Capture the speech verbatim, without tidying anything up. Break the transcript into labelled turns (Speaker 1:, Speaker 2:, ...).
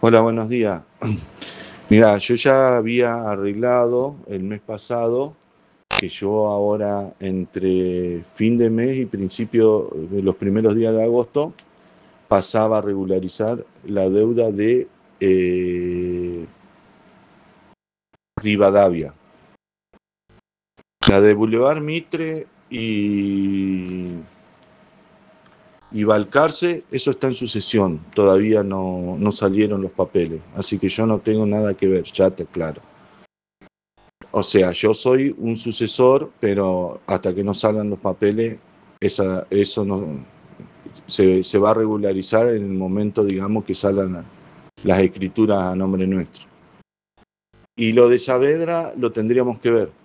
Speaker 1: Hola, buenos días. Mira, yo ya había arreglado el mes pasado que yo ahora entre fin de mes y principio de los primeros días de agosto pasaba a regularizar la deuda de eh, Rivadavia. La de Boulevard Mitre y, y Balcarce, eso está en sucesión, todavía no, no salieron los papeles, así que yo no tengo nada que ver, ya te aclaro. O sea, yo soy un sucesor, pero hasta que no salgan los papeles, esa, eso no se, se va a regularizar en el momento, digamos, que salgan las escrituras a nombre nuestro. Y lo de Saavedra lo tendríamos que ver.